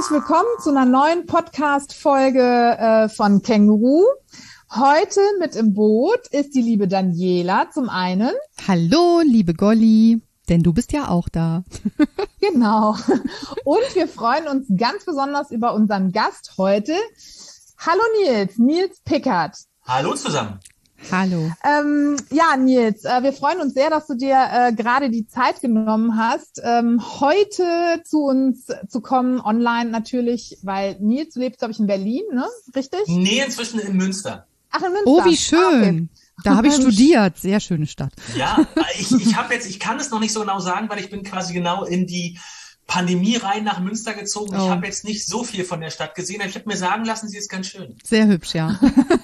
herzlich willkommen zu einer neuen Podcast-Folge von Känguru. Heute mit im Boot ist die liebe Daniela zum einen. Hallo, liebe Golli, denn du bist ja auch da. Genau. Und wir freuen uns ganz besonders über unseren Gast heute. Hallo Nils Pickert. Hallo zusammen. Hallo. Ja, Nils, wir freuen uns sehr, dass du dir gerade die Zeit genommen hast, heute zu uns zu kommen, online natürlich, weil Nils, du lebst, glaube ich, in Berlin, ne? Richtig? Nee, inzwischen in Münster. Ach, in Münster. Oh, wie schön. Okay. Da habe ich studiert. Sehr schöne Stadt. Ja, ich kann es noch nicht so genau sagen, weil ich bin quasi genau in die Pandemie rein nach Münster gezogen. Ich habe jetzt nicht so viel von der Stadt gesehen, aber ich habe mir sagen lassen, sie ist ganz schön. Sehr hübsch, ja.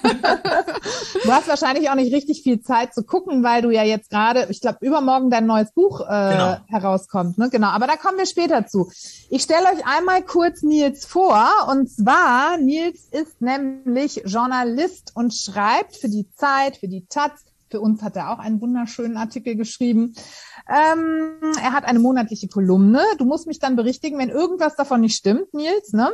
Du hast wahrscheinlich auch nicht richtig viel Zeit zu gucken, weil du ja jetzt gerade, ich glaube, übermorgen dein neues Buch herauskommt. Ne? Genau, aber da kommen wir später zu. Ich stelle euch einmal kurz Nils vor. Und zwar, Nils ist nämlich Journalist und schreibt für die Zeit, für die Taz. Für uns hat er auch einen wunderschönen Artikel geschrieben. Er hat eine monatliche Kolumne. Du musst mich dann berichtigen, wenn irgendwas davon nicht stimmt, Nils, ne?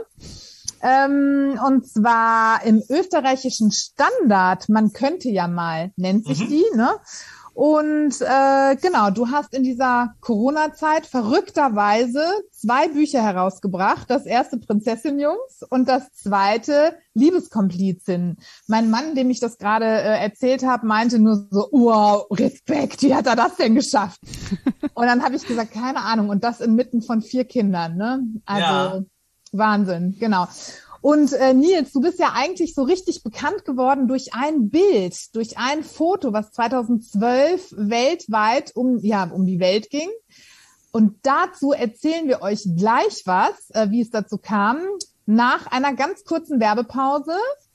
Und zwar im österreichischen Standard, man könnte ja mal, nennt sich die, ne? Und genau, du hast in dieser Corona-Zeit verrückterweise 2 Bücher herausgebracht. Das erste Prinzessin-Jungs und das zweite Liebeskomplizin. Mein Mann, dem ich das gerade erzählt habe, meinte nur so, wow, Respekt, wie hat er das denn geschafft? Und dann habe ich gesagt, keine Ahnung. Und das inmitten von 4 Kindern, ne? Also ja. Wahnsinn, genau. Und Nils, du bist ja eigentlich so richtig bekannt geworden durch ein Bild, durch ein Foto, was 2012 weltweit um die Welt ging. Und dazu erzählen wir euch gleich was, wie es dazu kam, nach einer ganz kurzen Werbepause.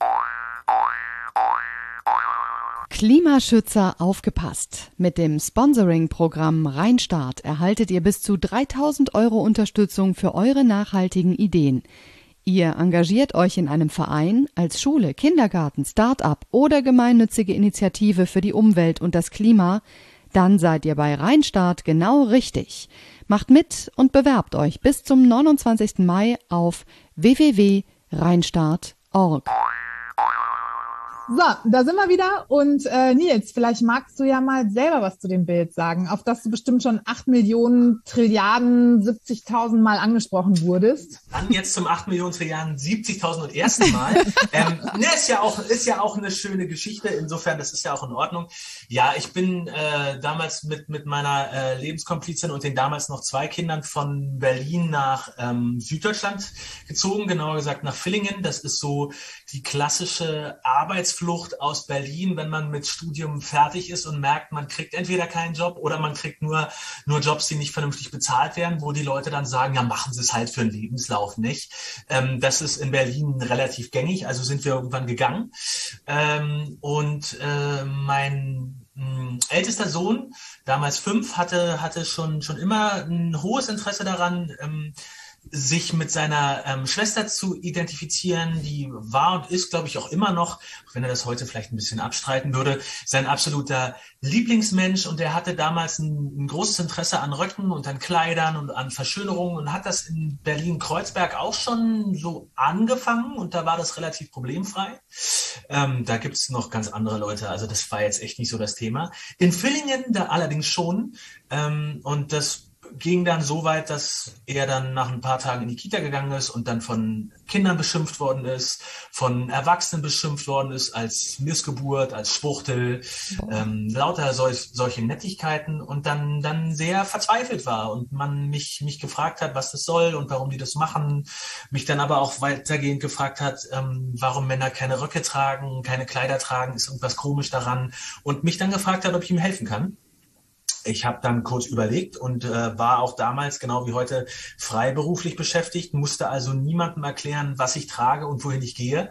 Klimaschützer aufgepasst. Mit dem Sponsoring-Programm Rheinstart erhaltet ihr bis zu 3.000 € Unterstützung für eure nachhaltigen Ideen. Ihr engagiert euch in einem Verein, als Schule, Kindergarten, Start-up oder gemeinnützige Initiative für die Umwelt und das Klima, dann seid ihr bei Rheinstart genau richtig. Macht mit und bewerbt euch bis zum 29. Mai auf www.rheinstart.org. So, da sind wir wieder und Nils, vielleicht magst du ja mal selber was zu dem Bild sagen, auf das du bestimmt schon 8 Millionen Trilliarden 70.000 Mal angesprochen wurdest. Dann jetzt zum 8 Millionen Trilliarden 70.000 und ersten Mal. Ist ja auch eine schöne Geschichte, insofern, das ist ja auch in Ordnung. Ja, ich bin damals mit meiner Lebenskomplizin und den damals noch 2 Kindern von Berlin nach Süddeutschland gezogen, genauer gesagt nach Villingen. Das ist so die klassische Arbeitsflucht aus Berlin, wenn man mit Studium fertig ist und merkt, man kriegt entweder keinen Job oder man kriegt nur Jobs, die nicht vernünftig bezahlt werden, wo die Leute dann sagen, ja, machen Sie es halt für einen Lebenslauf nicht. Das ist in Berlin relativ gängig, also sind wir irgendwann gegangen. Mein ältester Sohn, damals 5, hatte schon immer ein hohes Interesse daran, sich mit seiner Schwester zu identifizieren. Die war und ist, glaube ich, auch immer noch, wenn er das heute vielleicht ein bisschen abstreiten würde, sein absoluter Lieblingsmensch. Und er hatte damals ein großes Interesse an Röcken und an Kleidern und an Verschönerungen und hat das in Berlin-Kreuzberg auch schon so angefangen. Und da war das relativ problemfrei. Da gibt's noch ganz andere Leute. Also das war jetzt echt nicht so das Thema. In Villingen da allerdings schon. Und das ging dann so weit, dass er dann nach ein paar Tagen in die Kita gegangen ist und dann von Kindern beschimpft worden ist, von Erwachsenen beschimpft worden ist als Missgeburt, als Schwuchtel, lauter solche Nettigkeiten und dann sehr verzweifelt war und man mich gefragt hat, was das soll und warum die das machen, mich dann aber auch weitergehend gefragt hat, warum Männer keine Röcke tragen, keine Kleider tragen, ist irgendwas komisch daran und mich dann gefragt hat, ob ich ihm helfen kann. Ich habe dann kurz überlegt und war auch damals, genau wie heute, freiberuflich beschäftigt, musste also niemandem erklären, was ich trage und wohin ich gehe.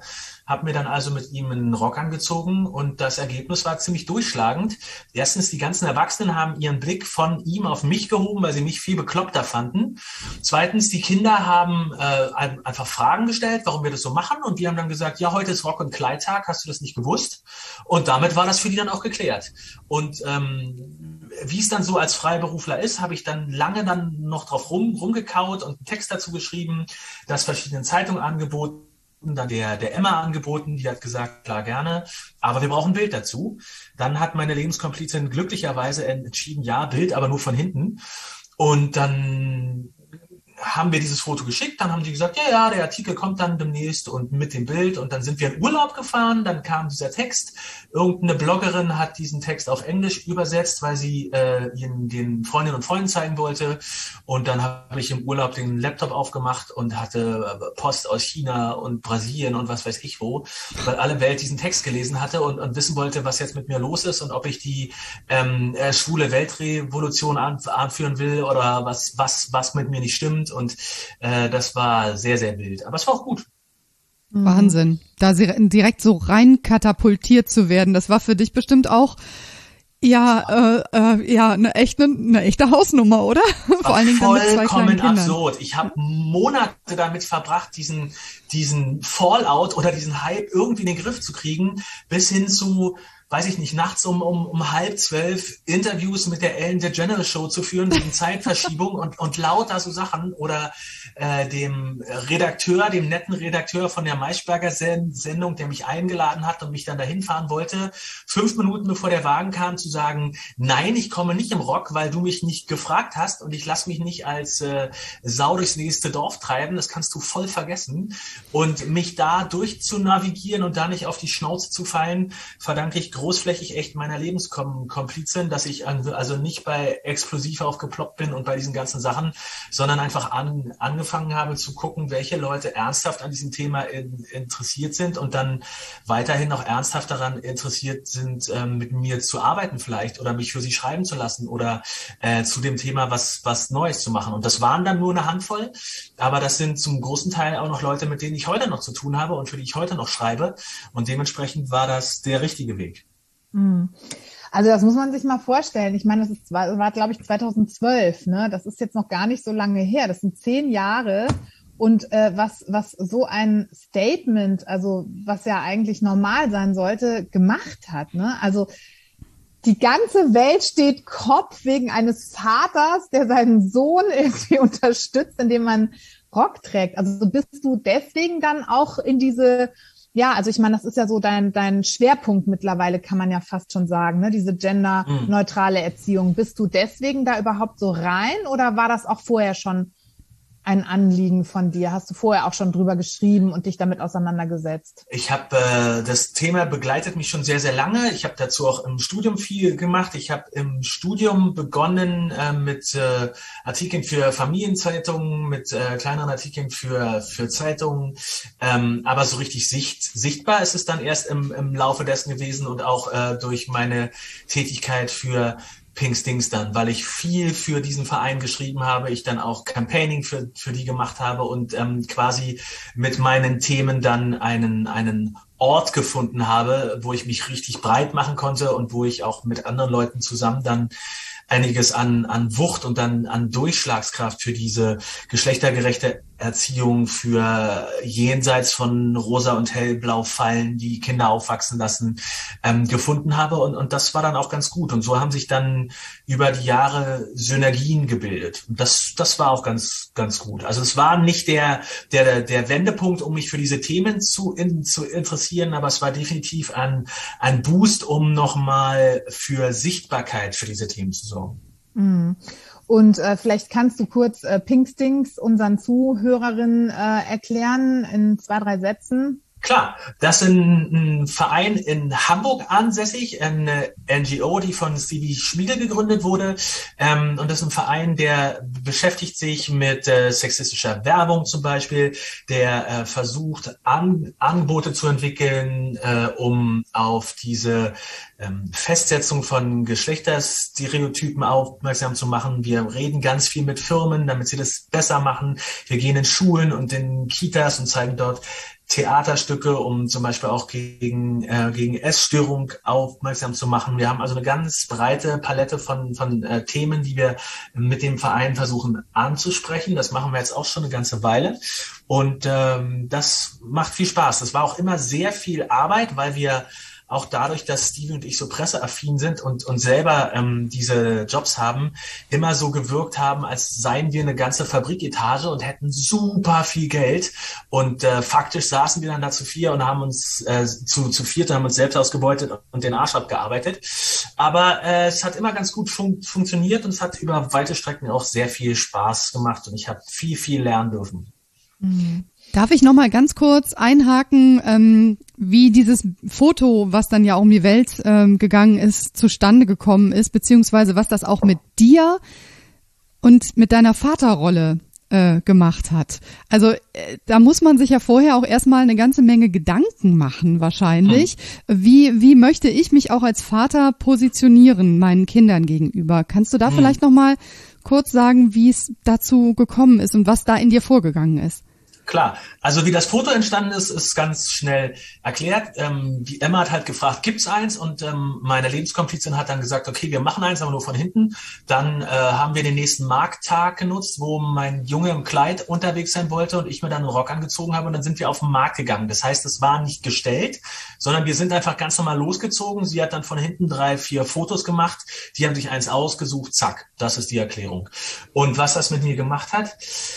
habe mir dann also mit ihm einen Rock angezogen und das Ergebnis war ziemlich durchschlagend. Erstens, die ganzen Erwachsenen haben ihren Blick von ihm auf mich gehoben, weil sie mich viel bekloppter fanden. Zweitens, die Kinder haben einfach Fragen gestellt, warum wir das so machen, und wir haben dann gesagt, ja, heute ist Rock- und Kleidtag, hast du das nicht gewusst? Und damit war das für die dann auch geklärt. Und wie es dann so als Freiberufler ist, habe ich dann lange dann noch drauf rumgekaut und einen Text dazu geschrieben, das verschiedenen Zeitungen angeboten, dann der Emma angeboten, die hat gesagt, klar, gerne, aber wir brauchen ein Bild dazu. Dann hat meine Lebenskomplizin glücklicherweise entschieden, ja, Bild, aber nur von hinten. Und dann haben wir dieses Foto geschickt, dann haben die gesagt, ja, der Artikel kommt dann demnächst und mit dem Bild, und dann sind wir in Urlaub gefahren, dann kam dieser Text, irgendeine Bloggerin hat diesen Text auf Englisch übersetzt, weil sie ihn den Freundinnen und Freunden zeigen wollte, und dann habe ich im Urlaub den Laptop aufgemacht und hatte Post aus China und Brasilien und was weiß ich wo, weil alle Welt diesen Text gelesen hatte und wissen wollte, was jetzt mit mir los ist und ob ich die schwule Weltrevolution anführen will oder was mit mir nicht stimmt. Und das war sehr, sehr wild. Aber es war auch gut. Wahnsinn. Da direkt so rein katapultiert zu werden, das war für dich bestimmt auch eine echte Hausnummer, oder? Vor allen Dingen dann mit 2 kleinen Kindern. Absurd. Ich habe Monate damit verbracht, diesen Fallout oder diesen Hype irgendwie in den Griff zu kriegen, bis hin zu, weiß ich nicht, nachts um 11:30 Interviews mit der Ellen DeGeneres Show zu führen wegen Zeitverschiebung und lauter so Sachen, oder dem netten Redakteur von der Maischberger Sendung, der mich eingeladen hat und mich dann dahin fahren wollte, 5 Minuten bevor der Wagen kam, zu sagen, nein, ich komme nicht im Rock, weil du mich nicht gefragt hast und ich lasse mich nicht als Sau durchs nächste Dorf treiben, das kannst du voll vergessen. Und mich da durchzunavigieren und da nicht auf die Schnauze zu fallen, verdanke ich großflächig echt meiner Lebenskomplizin, dass ich also nicht bei Explosiv aufgeploppt bin und bei diesen ganzen Sachen, sondern einfach angefangen habe zu gucken, welche Leute ernsthaft an diesem Thema interessiert sind und dann weiterhin noch ernsthaft daran interessiert sind, mit mir zu arbeiten vielleicht oder mich für sie schreiben zu lassen oder zu dem Thema was Neues zu machen. Und das waren dann nur eine Handvoll, aber das sind zum großen Teil auch noch Leute, mit denen ich heute noch zu tun habe und für die ich heute noch schreibe. Und dementsprechend war das der richtige Weg. Also das muss man sich mal vorstellen. Ich meine, das war glaube ich 2012, ne? Das ist jetzt noch gar nicht so lange her. Das sind 10 Jahre. Und was so ein Statement, also was ja eigentlich normal sein sollte, gemacht hat, ne? Also die ganze Welt steht Kopf wegen eines Vaters, der seinen Sohn irgendwie unterstützt, indem man Rock trägt. Also bist du deswegen dann auch in diese, ja, also ich meine, das ist ja so dein Schwerpunkt mittlerweile, kann man ja fast schon sagen, ne? Diese genderneutrale Erziehung. Bist du deswegen da überhaupt so rein oder war das auch vorher schon ein Anliegen von dir? Hast du vorher auch schon drüber geschrieben und dich damit auseinandergesetzt? Ich habe das Thema begleitet mich schon sehr, sehr lange. Ich habe dazu auch im Studium viel gemacht. Ich habe im Studium begonnen mit Artikeln für Familienzeitungen, mit kleineren Artikeln für Zeitungen. Aber so richtig sichtbar ist es dann erst im Laufe dessen gewesen und auch durch meine Tätigkeit für Pinkstings dann, weil ich viel für diesen Verein geschrieben habe, ich dann auch Campaigning für die gemacht habe und quasi mit meinen Themen dann einen Ort gefunden habe, wo ich mich richtig breit machen konnte und wo ich auch mit anderen Leuten zusammen dann einiges an Wucht und dann an Durchschlagskraft für diese geschlechtergerechte Erziehung, für jenseits von rosa und hellblau Fallen, die Kinder aufwachsen lassen, gefunden habe. Und das war dann auch ganz gut. Und so haben sich dann über die Jahre Synergien gebildet. Und das war auch ganz, ganz gut. Also es war nicht der Wendepunkt, um mich für diese Themen zu interessieren, aber es war definitiv ein Boost, um nochmal für Sichtbarkeit für diese Themen zu sorgen. Mhm. Und vielleicht kannst du kurz Pinkstings unseren Zuhörerinnen erklären in 2, 3 Sätzen. Klar, das ist ein Verein in Hamburg ansässig, eine NGO, die von Stevie Schmiedel gegründet wurde. Und das ist ein Verein, der beschäftigt sich mit sexistischer Werbung zum Beispiel, der versucht, Angebote zu entwickeln, um auf diese Festsetzung von Geschlechterstereotypen aufmerksam zu machen. Wir reden ganz viel mit Firmen, damit sie das besser machen. Wir gehen in Schulen und in Kitas und zeigen dort Theaterstücke, um zum Beispiel auch gegen Essstörung aufmerksam zu machen. Wir haben also eine ganz breite Palette von Themen, die wir mit dem Verein versuchen anzusprechen. Das machen wir jetzt auch schon eine ganze Weile. Und das macht viel Spaß. Das war auch immer sehr viel Arbeit, weil wir auch dadurch, dass Stevie und ich so presseaffin sind und selber diese Jobs haben, immer so gewirkt haben, als seien wir eine ganze Fabriketage und hätten super viel Geld. Und faktisch saßen wir dann da zu vier und haben uns zu viert und haben uns selbst ausgebeutet und den Arsch abgearbeitet. Aber es hat immer ganz gut funktioniert und es hat über weite Strecken auch sehr viel Spaß gemacht und ich habe viel lernen dürfen. Darf ich noch mal ganz kurz einhaken, wie dieses Foto, was dann ja auch um die Welt gegangen ist, zustande gekommen ist, beziehungsweise was das auch mit dir und mit deiner Vaterrolle gemacht hat. Also da muss man sich ja vorher auch erstmal eine ganze Menge Gedanken machen wahrscheinlich. Wie möchte ich mich auch als Vater positionieren meinen Kindern gegenüber? Kannst du da vielleicht noch mal kurz sagen, wie es dazu gekommen ist und was da in dir vorgegangen ist? Klar, also wie das Foto entstanden ist, ist ganz schnell erklärt. Die Emma hat halt gefragt, gibt's eins? Und meine Lebenskomplizin hat dann gesagt, okay, wir machen eins, aber nur von hinten. Dann haben wir den nächsten Markttag genutzt, wo mein Junge im Kleid unterwegs sein wollte und ich mir dann einen Rock angezogen habe und dann sind wir auf den Markt gegangen. Das heißt, es war nicht gestellt, sondern wir sind einfach ganz normal losgezogen. Sie hat dann von hinten 3, 4 Fotos gemacht. Die haben sich eins ausgesucht, zack, das ist die Erklärung. Und was das mit mir gemacht hat,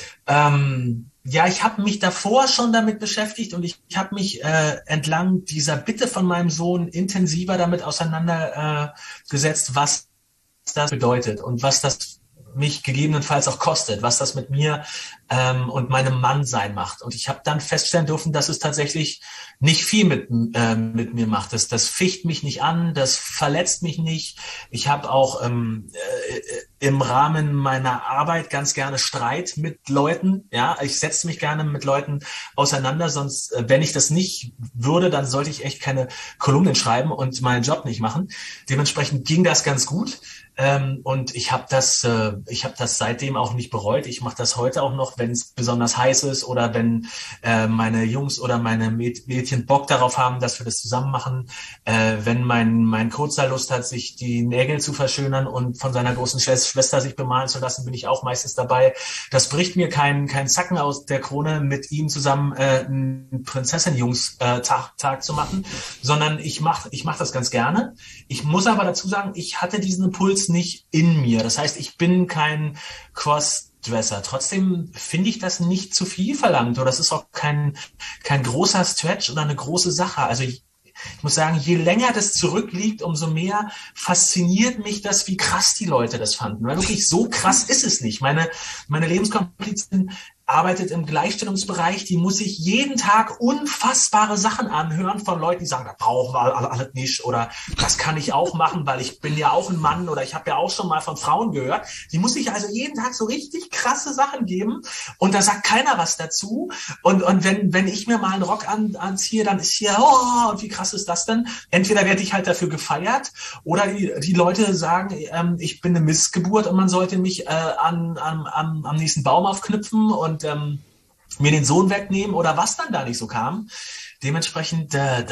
ja, ich habe mich davor schon damit beschäftigt und ich habe mich entlang dieser Bitte von meinem Sohn intensiver damit auseinandergesetzt, was das bedeutet und was das mich gegebenenfalls auch kostet, was das mit mir und meinem Mannsein macht. Und ich habe dann feststellen dürfen, dass es tatsächlich nicht viel mit mir macht. Das ficht mich nicht an, das verletzt mich nicht. Ich habe auch im Rahmen meiner Arbeit ganz gerne Streit mit Leuten. Ja, ich setze mich gerne mit Leuten auseinander. Sonst, wenn ich das nicht würde, dann sollte ich echt keine Kolumnen schreiben und meinen Job nicht machen. Dementsprechend ging das ganz gut. Und ich habe das seitdem auch nicht bereut. Ich mache das heute auch noch, wenn es besonders heiß ist oder wenn meine Jungs oder meine Mädchen Bock darauf haben, dass wir das zusammen machen. Wenn mein Kurzer Lust hat, sich die Nägel zu verschönern und von seiner großen Schwester sich bemalen zu lassen, bin ich auch meistens dabei. Das bricht mir kein Zacken aus der Krone, mit ihm zusammen einen Prinzessin-Jungs-Tag zu machen, sondern ich mach das ganz gerne. Ich muss aber dazu sagen, ich hatte diesen Impuls nicht in mir. Das heißt, ich bin kein Crossdresser. Trotzdem finde ich das nicht zu viel verlangt oder das ist auch kein großer Stretch oder eine große Sache. Also ich muss sagen, je länger das zurückliegt, umso mehr fasziniert mich das, wie krass die Leute das fanden. Weil wirklich so krass ist es nicht. Meine Lebenskomplizin arbeitet im Gleichstellungsbereich, die muss sich jeden Tag unfassbare Sachen anhören von Leuten, die sagen, das brauchen wir alles nicht oder das kann ich auch machen, weil ich bin ja auch ein Mann oder ich habe ja auch schon mal von Frauen gehört. Die muss sich also jeden Tag so richtig krasse Sachen geben und da sagt keiner was dazu und wenn ich mir mal einen Rock anziehe, dann ist hier, oh, und wie krass ist das denn? Entweder werde ich halt dafür gefeiert oder die Leute sagen, ich bin eine Missgeburt und man sollte mich am nächsten Baum aufknüpfen und mir den Sohn wegnehmen oder was dann da nicht so kam. Dementsprechend,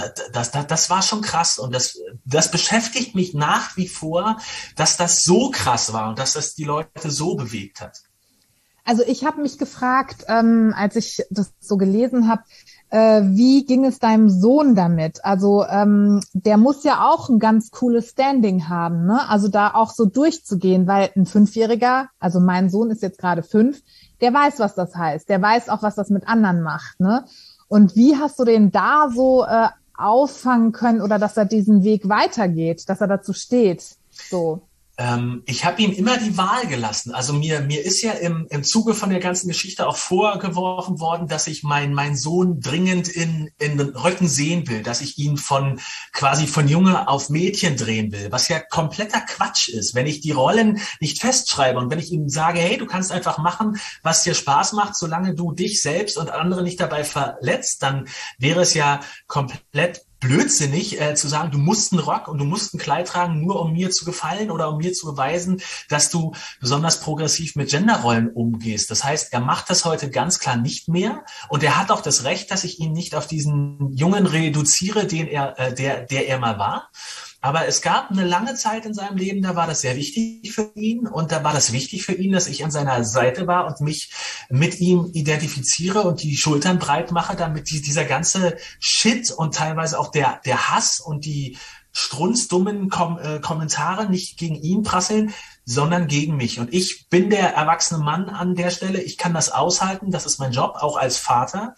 das war schon krass und das beschäftigt mich nach wie vor, dass das so krass war und dass das die Leute so bewegt hat. Also ich habe mich gefragt, als ich das so gelesen habe, wie ging es deinem Sohn damit? Also der muss ja auch ein ganz cooles Standing haben, ne? Also da auch so durchzugehen, weil ein 5-Jähriger, also mein Sohn ist jetzt gerade 5, der weiß, was das heißt. Der weiß auch, was das mit anderen macht, ne? Und wie hast du den da so auffangen können oder dass er diesen Weg weitergeht, dass er dazu steht, so? Ich habe ihm immer die Wahl gelassen. Also mir ist ja im Zuge von der ganzen Geschichte auch vorgeworfen worden, dass ich meinen Sohn dringend in den Röcken sehen will, dass ich ihn quasi von Junge auf Mädchen drehen will, was ja kompletter Quatsch ist. Wenn ich die Rollen nicht festschreibe und wenn ich ihm sage, hey, du kannst einfach machen, was dir Spaß macht, solange du dich selbst und andere nicht dabei verletzt, dann wäre es ja komplett blödsinnig zu sagen, du musst einen Rock und du musst ein Kleid tragen, nur um mir zu gefallen oder um mir zu beweisen, dass du besonders progressiv mit Genderrollen umgehst. Das heißt, er macht das heute ganz klar nicht mehr und er hat auch das Recht, dass ich ihn nicht auf diesen Jungen reduziere, der er mal war. Aber es gab eine lange Zeit in seinem Leben, da war das sehr wichtig für ihn und da war das wichtig für ihn, dass ich an seiner Seite war und mich mit ihm identifiziere und die Schultern breit mache, damit dieser ganze Shit und teilweise auch der Hass und die strunzdummen Kommentare nicht gegen ihn prasseln, sondern gegen mich. Und ich bin der erwachsene Mann an der Stelle. Ich kann das aushalten. Das ist mein Job, auch als Vater.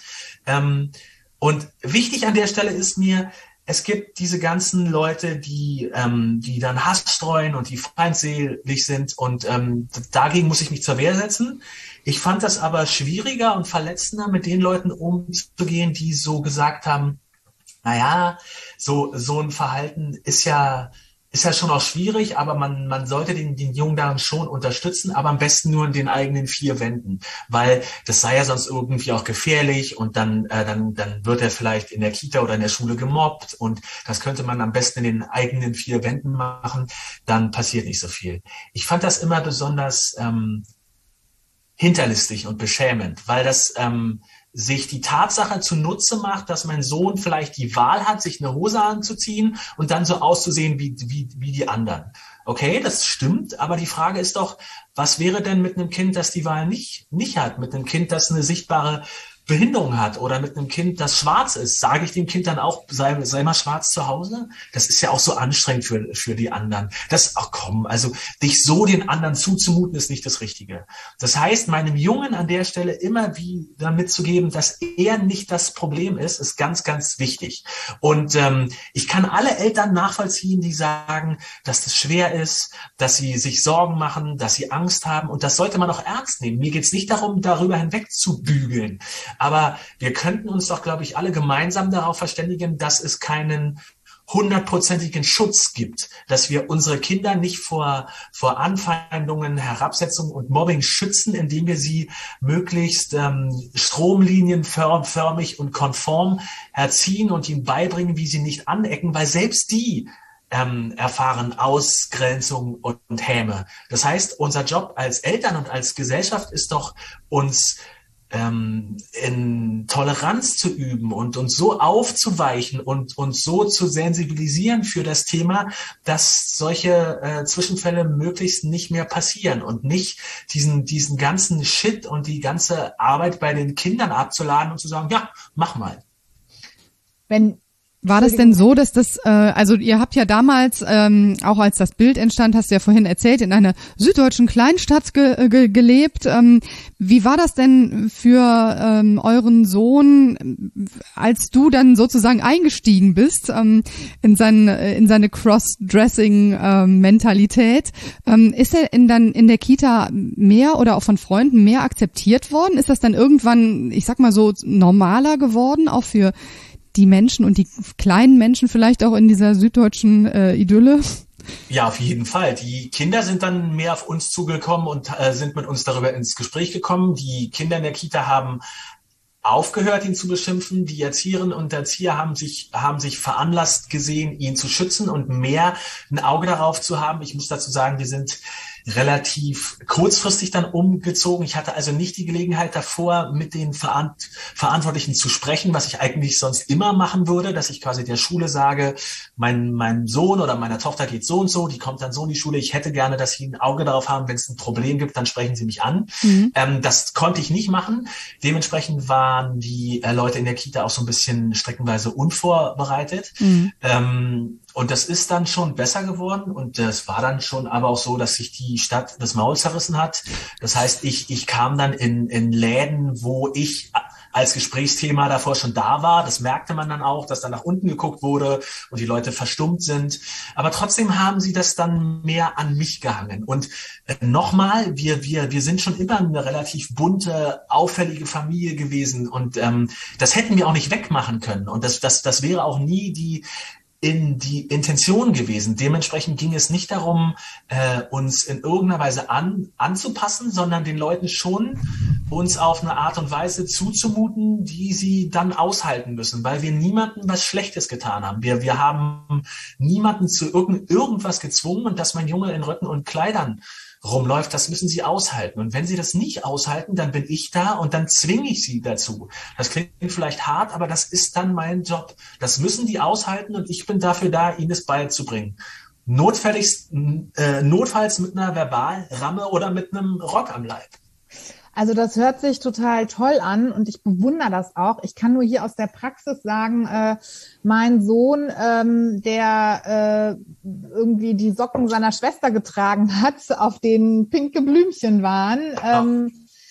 Und wichtig an der Stelle ist mir, es gibt diese ganzen Leute, die dann Hass streuen und die feindselig sind und dagegen muss ich mich zur Wehr setzen. Ich fand das aber schwieriger und verletzender, mit den Leuten umzugehen, die so gesagt haben, naja, so ein Verhalten ist ja schon auch schwierig, aber man sollte den Jungen daran schon unterstützen, aber am besten nur in den eigenen vier Wänden, weil das sei ja sonst irgendwie auch gefährlich und dann wird er vielleicht in der Kita oder in der Schule gemobbt und das könnte man am besten in den eigenen vier Wänden machen, dann passiert nicht so viel. Ich fand das immer besonders hinterlistig und beschämend, weil das sich die Tatsache zunutze macht, dass mein Sohn vielleicht die Wahl hat, sich eine Hose anzuziehen und dann so auszusehen wie die anderen. Okay, das stimmt, aber die Frage ist doch, was wäre denn mit einem Kind, das die Wahl nicht hat, mit einem Kind, das eine sichtbare Behinderung hat oder mit einem Kind, das schwarz ist? Sage ich dem Kind dann auch, sei mal schwarz zu Hause? Das ist ja auch so anstrengend für die anderen. Also dich so den anderen zuzumuten, ist nicht das Richtige. Das heißt, meinem Jungen an der Stelle immer wieder mitzugeben, dass er nicht das Problem ist ganz, ganz wichtig. Und ich kann alle Eltern nachvollziehen, die sagen, dass das schwer ist, dass sie sich Sorgen machen, dass sie Angst haben und das sollte man auch ernst nehmen. Mir geht es nicht darum, darüber hinweg zu bügeln. Aber wir könnten uns doch, glaube ich, alle gemeinsam darauf verständigen, dass es keinen 100%igen Schutz gibt, dass wir unsere Kinder nicht vor Anfeindungen, Herabsetzungen und Mobbing schützen, indem wir sie möglichst stromlinienförmig und konform erziehen und ihnen beibringen, wie sie nicht anecken, weil selbst die erfahren Ausgrenzung und Häme. Das heißt, unser Job als Eltern und als Gesellschaft ist doch, uns in Toleranz zu üben und uns so aufzuweichen und uns so zu sensibilisieren für das Thema, dass solche Zwischenfälle möglichst nicht mehr passieren und nicht diesen ganzen Shit und die ganze Arbeit bei den Kindern abzuladen und zu sagen, ja, mach mal. War das denn so, dass das, also ihr habt ja damals, auch als das Bild entstand, hast du ja vorhin erzählt, in einer süddeutschen Kleinstadt gelebt. Wie war das denn für euren Sohn, als du dann sozusagen eingestiegen bist in seine Cross-Dressing-Mentalität? Ist er dann in der Kita mehr oder auch von Freunden mehr akzeptiert worden? Ist das dann irgendwann, ich sag mal so, normaler geworden, auch für die Menschen und die kleinen Menschen vielleicht auch in dieser süddeutschen Idylle? Ja, auf jeden Fall. Die Kinder sind dann mehr auf uns zugekommen und sind mit uns darüber ins Gespräch gekommen. Die Kinder in der Kita haben aufgehört, ihn zu beschimpfen. Die Erzieherinnen und Erzieher haben sich veranlasst gesehen, ihn zu schützen und mehr ein Auge darauf zu haben. Ich muss dazu sagen, wir sind relativ kurzfristig dann umgezogen. Ich hatte also nicht die Gelegenheit davor, mit den Verantwortlichen zu sprechen, was ich eigentlich sonst immer machen würde, dass ich quasi der Schule sage, mein Sohn oder meiner Tochter geht so und so, die kommt dann so in die Schule. Ich hätte gerne, dass Sie ein Auge darauf haben, wenn es ein Problem gibt, dann sprechen Sie mich an. Mhm. Das konnte ich nicht machen. Dementsprechend waren die Leute in der Kita auch so ein bisschen streckenweise unvorbereitet. Mhm. Und das ist dann schon besser geworden und das war dann schon aber auch so, dass sich die Stadt das Maul zerrissen hat. Das heißt, ich kam dann in Läden, wo ich als Gesprächsthema davor schon da war. Das merkte man dann auch, dass dann nach unten geguckt wurde und die Leute verstummt sind. Aber trotzdem haben sie das dann mehr an mich gehangen. Und nochmal, wir sind schon immer eine relativ bunte, auffällige Familie gewesen und das hätten wir auch nicht wegmachen können. Und das wäre auch nie die Intention gewesen. Dementsprechend ging es nicht darum, uns in irgendeiner Weise anzupassen, sondern den Leuten schon uns auf eine Art und Weise zuzumuten, die sie dann aushalten müssen, weil wir niemandem was Schlechtes getan haben. Wir haben niemanden zu irgendwas gezwungen, und dass mein Junge in Röcken und Kleidern rumläuft, das müssen sie aushalten. Und wenn sie das nicht aushalten, dann bin ich da und dann zwinge ich sie dazu. Das klingt vielleicht hart, aber das ist dann mein Job. Das müssen die aushalten und ich bin dafür da, ihnen es beizubringen. Notfalls mit einer Verbalramme oder mit einem Rock am Leib. Also das hört sich total toll an und ich bewundere das auch. Ich kann nur hier aus der Praxis sagen, mein Sohn, der irgendwie die Socken seiner Schwester getragen hat, auf denen pinke Blümchen waren,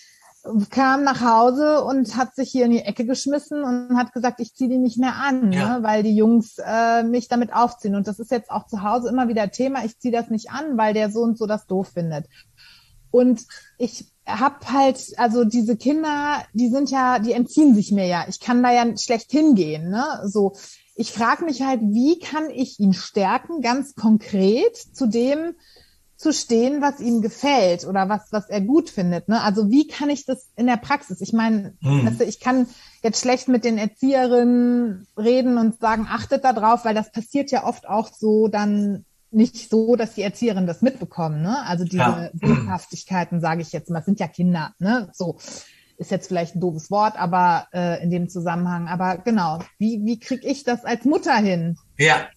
kam nach Hause und hat sich hier in die Ecke geschmissen und hat gesagt, ich ziehe die nicht mehr an, ne, weil die Jungs mich damit aufziehen. Und das ist jetzt auch zu Hause immer wieder Thema, ich ziehe das nicht an, weil der so und so das doof findet. Und ich hab halt, also diese Kinder, die entziehen sich mir ja. Ich kann da ja schlecht hingehen, ne? So, ich frage mich halt, wie kann ich ihn stärken, ganz konkret zu dem zu stehen, was ihm gefällt oder was er gut findet, ne? Also wie kann ich das in der Praxis? Ich meine, ich kann jetzt schlecht mit den Erzieherinnen reden und sagen, achtet da drauf, weil das passiert ja oft auch so dann nicht so, dass die Erzieherinnen das mitbekommen, ne? Also diese Boshaftigkeiten, sage ich jetzt mal, das sind ja Kinder, ne? So ist jetzt vielleicht ein doofes Wort, aber in dem Zusammenhang. Aber genau, wie kriege ich das als Mutter hin? Ja.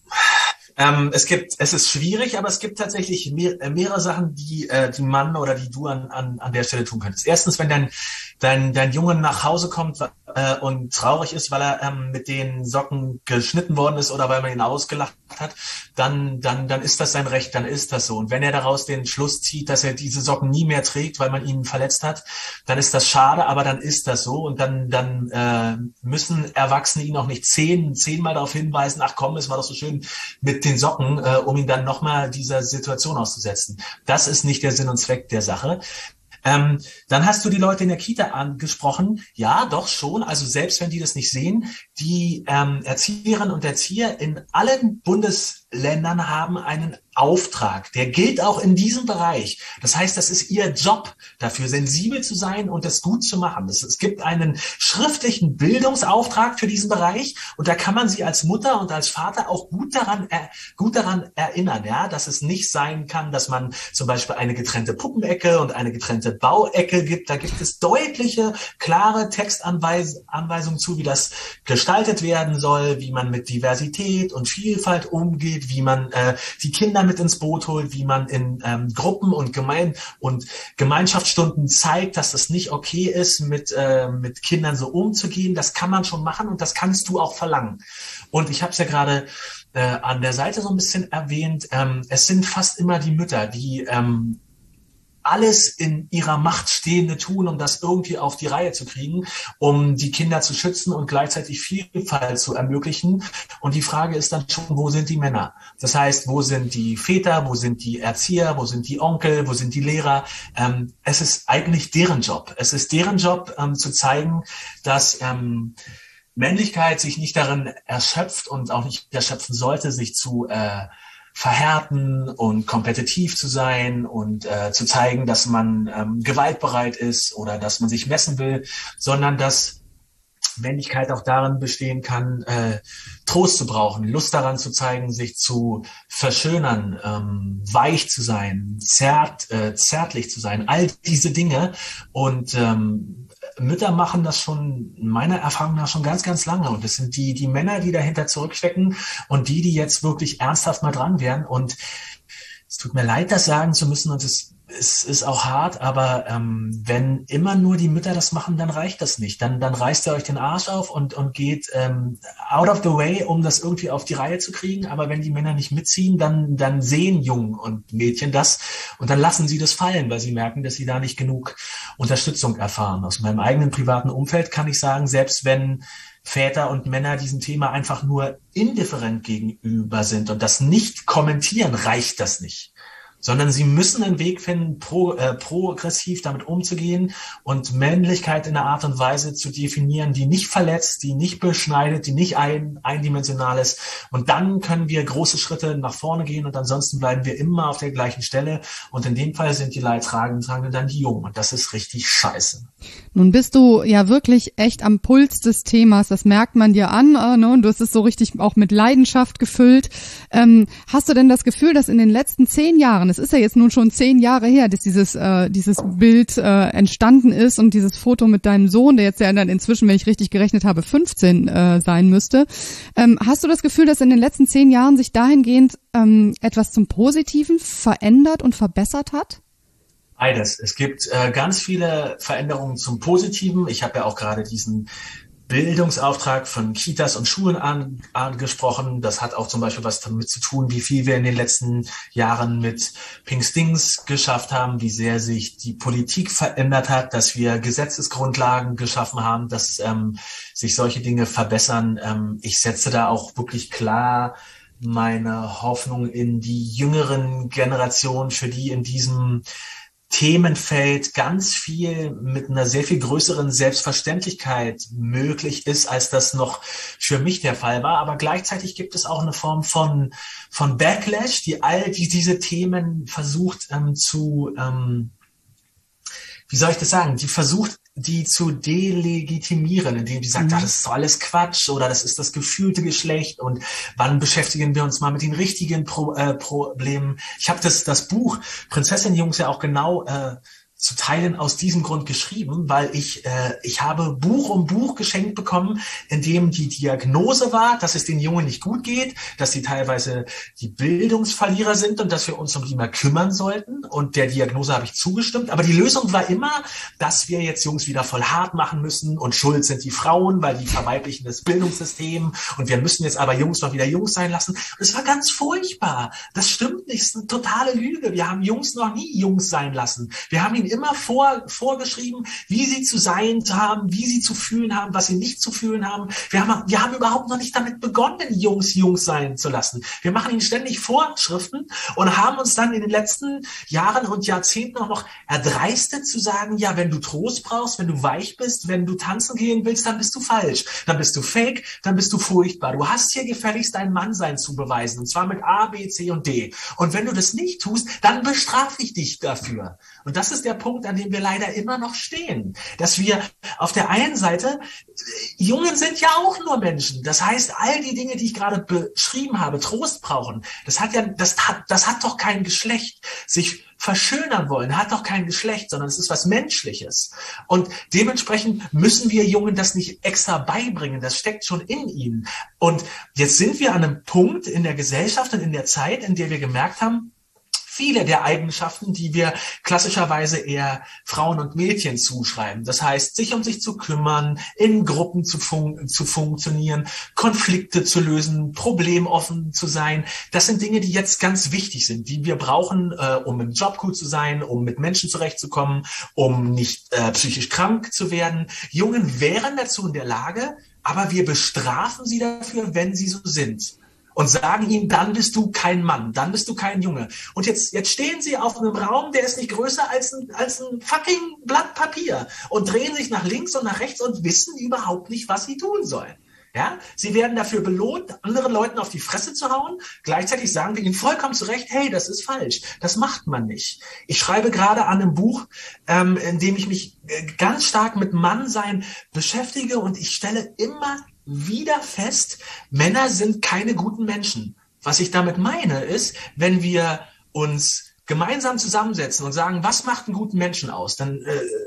Es ist schwierig, aber es gibt tatsächlich mehrere Sachen, die man oder die du an der Stelle tun könntest. Erstens, wenn dein Junge nach Hause kommt und traurig ist, weil er mit den Socken geschnitten worden ist oder weil man ihn ausgelacht hat, dann ist das sein Recht, dann ist das so. Und wenn er daraus den Schluss zieht, dass er diese Socken nie mehr trägt, weil man ihn verletzt hat, dann ist das schade, aber dann ist das so. Und dann müssen Erwachsene ihn auch nicht zehnmal darauf hinweisen, ach komm, es war doch so schön mit den Socken, um ihn dann nochmal dieser Situation auszusetzen. Das ist nicht der Sinn und Zweck der Sache. Dann hast du die Leute in der Kita angesprochen. Ja, doch schon. Also selbst wenn die das nicht sehen, die Erzieherinnen und Erzieher in allen Bundesländern haben einen Auftrag. Der gilt auch in diesem Bereich. Das heißt, das ist ihr Job, dafür sensibel zu sein und das gut zu machen. Es gibt einen schriftlichen Bildungsauftrag für diesen Bereich und da kann man sie als Mutter und als Vater auch gut daran erinnern, ja, dass es nicht sein kann, dass man zum Beispiel eine getrennte Puppenecke und eine getrennte Bauecke gibt. Da gibt es deutliche, klare Textanweisungen zu, wie das gestaltet werden soll, wie man mit Diversität und Vielfalt umgeht, wie man die Kinder mit ins Boot holt, wie man in Gruppen und Gemeinschaftsstunden zeigt, dass das nicht okay ist, mit Kindern so umzugehen. Das kann man schon machen und das kannst du auch verlangen. Und ich habe es ja gerade an der Seite so ein bisschen erwähnt, es sind fast immer die Mütter, die alles in ihrer Macht Stehende tun, um das irgendwie auf die Reihe zu kriegen, um die Kinder zu schützen und gleichzeitig Vielfalt zu ermöglichen. Und die Frage ist dann schon, wo sind die Männer? Das heißt, wo sind die Väter, wo sind die Erzieher, wo sind die Onkel, wo sind die Lehrer? Es ist eigentlich deren Job. Es ist deren Job, zu zeigen, dass Männlichkeit sich nicht darin erschöpft und auch nicht erschöpfen sollte, sich zu verhärten und kompetitiv zu sein und zu zeigen, dass man gewaltbereit ist oder dass man sich messen will, sondern dass Männlichkeit auch darin bestehen kann, Trost zu brauchen, Lust daran zu zeigen, sich zu verschönern, weich zu sein, zärtlich zu sein, all diese Dinge. Und Mütter machen das schon, meiner Erfahrung nach, schon ganz, ganz lange. Und es sind die Männer, die dahinter zurückstecken und die jetzt wirklich ernsthaft mal dran wären. Und es tut mir leid, das sagen zu müssen und es ist auch hart, aber wenn immer nur die Mütter das machen, dann reicht das nicht. Dann reißt ihr euch den Arsch auf und geht out of the way, um das irgendwie auf die Reihe zu kriegen. Aber wenn die Männer nicht mitziehen, dann sehen Jungen und Mädchen das und dann lassen sie das fallen, weil sie merken, dass sie da nicht genug Unterstützung erfahren. Aus meinem eigenen privaten Umfeld kann ich sagen, selbst wenn Väter und Männer diesem Thema einfach nur indifferent gegenüber sind und das nicht kommentieren, reicht das nicht. sondern sie müssen einen Weg finden, progressiv damit umzugehen und Männlichkeit in einer Art und Weise zu definieren, die nicht verletzt, die nicht beschneidet, die nicht eindimensional ist. Und dann können wir große Schritte nach vorne gehen und ansonsten bleiben wir immer auf der gleichen Stelle. Und in dem Fall sind die Leidtragenden dann die Jungen. Und das ist richtig scheiße. Nun bist du ja wirklich echt am Puls des Themas. Das merkt man dir an, ne? Und du hast es so richtig auch mit Leidenschaft gefüllt. Hast du denn das Gefühl, dass in den letzten 10 Jahren, es ist ja jetzt nun schon 10 Jahre her, dass dieses Bild entstanden ist und dieses Foto mit deinem Sohn, der jetzt ja dann inzwischen, wenn ich richtig gerechnet habe, 15 sein müsste. Hast du das Gefühl, dass in den letzten 10 Jahren sich dahingehend etwas zum Positiven verändert und verbessert hat? Beides. Es gibt ganz viele Veränderungen zum Positiven. Ich habe ja auch gerade diesen Bildungsauftrag von Kitas und Schulen angesprochen. Das hat auch zum Beispiel was damit zu tun, wie viel wir in den letzten Jahren mit Pink Stings geschafft haben, wie sehr sich die Politik verändert hat, dass wir Gesetzesgrundlagen geschaffen haben, dass sich solche Dinge verbessern. Ich setze da auch wirklich klar meine Hoffnung in die jüngeren Generationen, für die in diesem Themenfeld ganz viel mit einer sehr viel größeren Selbstverständlichkeit möglich ist, als das noch für mich der Fall war. Aber gleichzeitig gibt es auch eine Form von Backlash, die diese Themen versucht wie soll ich das sagen, die versucht, die zu delegitimieren, indem die sagt, das ist so alles Quatsch oder das ist das gefühlte Geschlecht und wann beschäftigen wir uns mal mit den richtigen Problemen. Ich habe das Buch Prinzessin-Jungs ja auch genau zu Teilen aus diesem Grund geschrieben, weil ich habe Buch um Buch geschenkt bekommen, in dem die Diagnose war, dass es den Jungen nicht gut geht, dass sie teilweise die Bildungsverlierer sind und dass wir uns um die mal kümmern sollten. Und der Diagnose habe ich zugestimmt. Aber die Lösung war immer, dass wir jetzt Jungs wieder voll hart machen müssen und schuld sind die Frauen, weil die verweiblichen das Bildungssystem und wir müssen jetzt aber Jungs doch wieder Jungs sein lassen. Und es war ganz furchtbar. Das stimmt nicht. Es ist eine totale Lüge. Wir haben Jungs noch nie Jungs sein lassen. Wir haben ihnen immer vorgeschrieben, wie sie zu sein haben, wie sie zu fühlen haben, was sie nicht zu fühlen haben. Wir haben überhaupt noch nicht damit begonnen, Jungs sein zu lassen. Wir machen ihnen ständig Vorschriften und haben uns dann in den letzten Jahren und Jahrzehnten auch noch erdreistet zu sagen, ja, wenn du Trost brauchst, wenn du weich bist, wenn du tanzen gehen willst, dann bist du falsch. Dann bist du fake, dann bist du furchtbar. Du hast hier gefälligst dein Mannsein zu beweisen, und zwar mit A, B, C und D. Und wenn du das nicht tust, dann bestrafe ich dich dafür. Und das ist der Punkt, an dem wir leider immer noch stehen. Dass wir auf der einen Seite, Jungen sind ja auch nur Menschen. Das heißt, all die Dinge, die ich gerade beschrieben habe, Trost brauchen, das hat doch kein Geschlecht. Sich verschönern wollen, hat doch kein Geschlecht, sondern es ist was Menschliches. Und dementsprechend müssen wir Jungen das nicht extra beibringen. Das steckt schon in ihnen. Und jetzt sind wir an einem Punkt in der Gesellschaft und in der Zeit, in der wir gemerkt haben, viele der Eigenschaften, die wir klassischerweise eher Frauen und Mädchen zuschreiben. Das heißt, sich um sich zu kümmern, in Gruppen zu funktionieren, Konflikte zu lösen, problemoffen zu sein. Das sind Dinge, die jetzt ganz wichtig sind, die wir brauchen, um im Job gut zu sein, um mit Menschen zurechtzukommen, um nicht psychisch krank zu werden. Jungen wären dazu in der Lage, aber wir bestrafen sie dafür, wenn sie so sind. Und sagen ihnen, dann bist du kein Mann, dann bist du kein Junge. Und jetzt stehen sie auf einem Raum, der ist nicht größer als ein fucking Blatt Papier und drehen sich nach links und nach rechts und wissen überhaupt nicht, was sie tun sollen. Ja, sie werden dafür belohnt, anderen Leuten auf die Fresse zu hauen. Gleichzeitig sagen wir ihnen vollkommen zu Recht, hey, das ist falsch. Das macht man nicht. Ich schreibe gerade an einem Buch, in dem ich mich ganz stark mit Mannsein beschäftige und ich stelle immer wieder fest, Männer sind keine guten Menschen. Was ich damit meine ist, wenn wir uns gemeinsam zusammensetzen und sagen, was macht einen guten Menschen aus, dann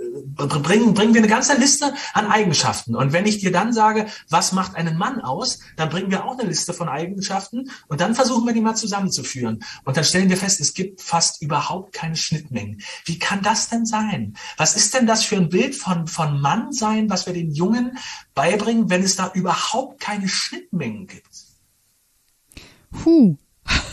bringen wir eine ganze Liste an Eigenschaften. Und wenn ich dir dann sage, was macht einen Mann aus, dann bringen wir auch eine Liste von Eigenschaften und dann versuchen wir die mal zusammenzuführen. Und dann stellen wir fest, es gibt fast überhaupt keine Schnittmengen. Wie kann das denn sein? Was ist denn das für ein Bild von Mann sein, was wir den Jungen beibringen, wenn es da überhaupt keine Schnittmengen gibt?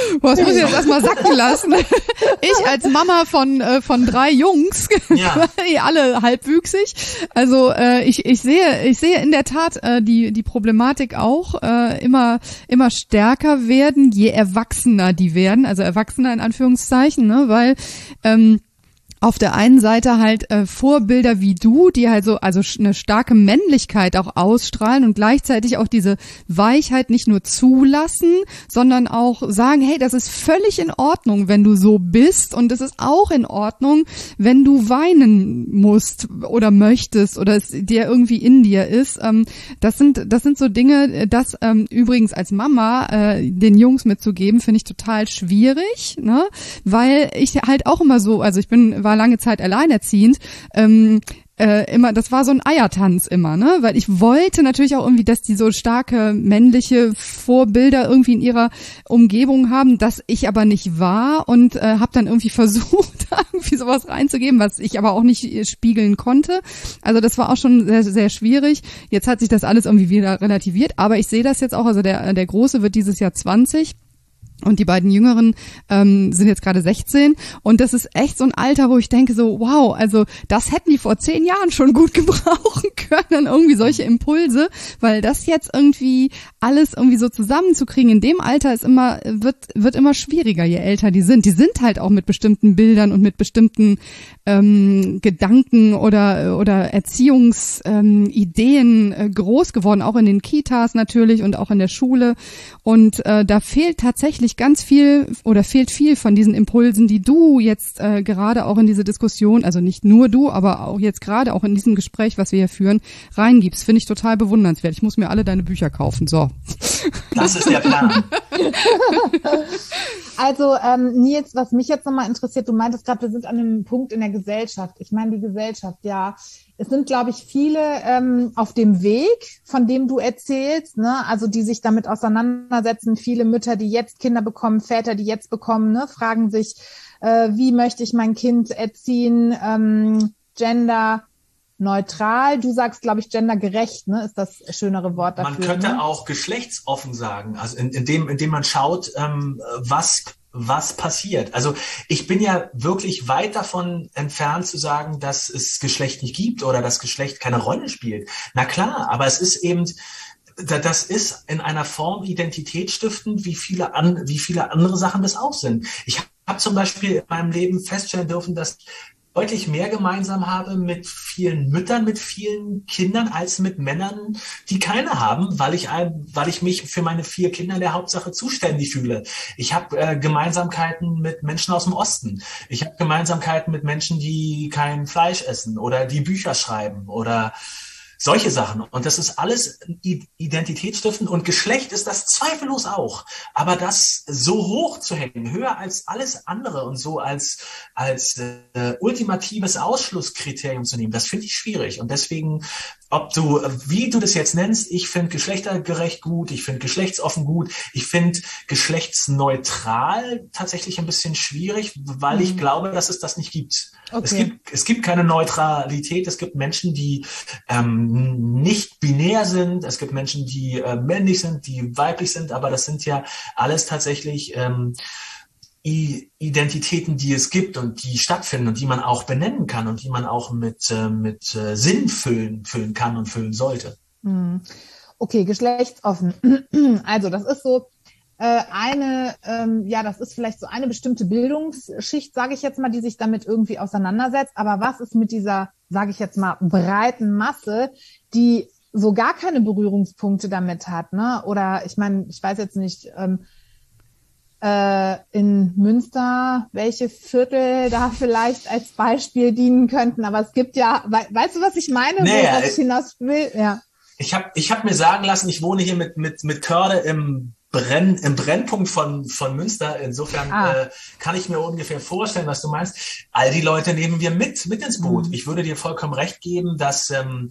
Boah, das muss ich jetzt erstmal sacken lassen. Ich als Mama von 3 Jungs, alle halbwüchsig. Also ich sehe in der Tat die Problematik auch immer stärker werden, je erwachsener die werden, also erwachsener in Anführungszeichen, ne, weil auf der einen Seite halt Vorbilder wie du, die halt so also eine starke Männlichkeit auch ausstrahlen und gleichzeitig auch diese Weichheit nicht nur zulassen, sondern auch sagen, hey, das ist völlig in Ordnung, wenn du so bist, und es ist auch in Ordnung, wenn du weinen musst oder möchtest oder es dir irgendwie in dir ist. Das sind so Dinge, das übrigens als Mama den Jungs mitzugeben, finde ich total schwierig, ne? Weil ich halt auch immer so, also war lange Zeit alleinerziehend, immer, das war so ein Eiertanz immer, ne, weil ich wollte natürlich auch irgendwie, dass die so starke männliche Vorbilder irgendwie in ihrer Umgebung haben, das ich aber nicht war, und habe dann irgendwie versucht, irgendwie sowas reinzugeben, was ich aber auch nicht spiegeln konnte. Also das war auch schon sehr, sehr schwierig. Jetzt hat sich das alles irgendwie wieder relativiert, aber ich sehe das jetzt auch, also der Große wird dieses Jahr 20. Und die beiden Jüngeren sind jetzt gerade 16, und das ist echt so ein Alter, wo ich denke so, wow, also das hätten die vor 10 Jahren schon gut gebrauchen können, irgendwie solche Impulse, weil das jetzt irgendwie alles irgendwie so zusammenzukriegen in dem Alter ist wird immer schwieriger, je älter die sind. Die sind halt auch mit bestimmten Bildern und mit bestimmten Gedanken oder Erziehungsideen groß geworden, auch in den Kitas natürlich und auch in der Schule, und da fehlt tatsächlich ganz viel oder fehlt viel von diesen Impulsen, die du jetzt gerade auch in diese Diskussion, also nicht nur du, aber auch jetzt gerade auch in diesem Gespräch, was wir hier führen, reingibst. Finde ich total bewundernswert. Ich muss mir alle deine Bücher kaufen. So. Das ist der Plan. Also Nils, was mich jetzt nochmal interessiert, du meintest gerade, wir sind an einem Punkt in der Gesellschaft. Ich meine, die Gesellschaft, ja. Es sind, glaube ich, viele auf dem Weg, von dem du erzählst, ne? Also die sich damit auseinandersetzen. Viele Mütter, die jetzt Kinder bekommen, Väter, die jetzt bekommen, ne? Fragen sich, wie möchte ich mein Kind erziehen, genderneutral. Du sagst, glaube ich, gendergerecht, ne? Ist das schönere Wort dafür. Man könnte ne? auch geschlechtsoffen sagen, also indem man schaut, was passiert. Also ich bin ja wirklich weit davon entfernt zu sagen, dass es Geschlecht nicht gibt oder dass Geschlecht keine Rolle spielt. Na klar, aber es ist eben, das ist in einer Form identitätsstiftend, wie viele andere Sachen das auch sind. Ich habe zum Beispiel in meinem Leben feststellen dürfen, dass ich deutlich mehr gemeinsam habe mit vielen Müttern, mit vielen Kindern, als mit Männern, die keine haben, weil ich mich für meine 4 Kinder in der Hauptsache zuständig fühle. Ich habe Gemeinsamkeiten mit Menschen aus dem Osten. Ich habe Gemeinsamkeiten mit Menschen, die kein Fleisch essen oder die Bücher schreiben oder solche Sachen. Und das ist alles identitätsstiftend, und Geschlecht ist das zweifellos auch. Aber das so hoch zu hängen, höher als alles andere und so als ultimatives Ausschlusskriterium zu nehmen, das finde ich schwierig. Und deswegen, wie du das jetzt nennst, ich finde geschlechtergerecht gut, ich finde geschlechtsoffen gut, ich finde geschlechtsneutral tatsächlich ein bisschen schwierig, weil ich glaube, dass es das nicht gibt. Okay. Es gibt keine Neutralität, es gibt Menschen, die nicht binär sind, es gibt Menschen, die männlich sind, die weiblich sind, aber das sind ja alles tatsächlich Identitäten, die es gibt und die stattfinden und die man auch benennen kann und die man auch mit Sinn füllen kann und füllen sollte. Okay, geschlechtsoffen. Also das ist so das ist vielleicht so eine bestimmte Bildungsschicht, sage ich jetzt mal, die sich damit irgendwie auseinandersetzt. Aber was ist mit dieser, sage ich jetzt mal, breiten Masse, die so gar keine Berührungspunkte damit hat, ne? Oder ich meine, ich weiß jetzt nicht, in Münster, welche Viertel da vielleicht als Beispiel dienen könnten. Aber es gibt ja, weißt du, was ich meine? Worauf ich hinaus will? Ja. Ich hab mir sagen lassen, ich wohne hier mit Körde im Brennpunkt von Münster. Insofern kann ich mir ungefähr vorstellen, was du meinst. All die Leute nehmen wir mit ins Boot. Ich würde dir vollkommen recht geben, dass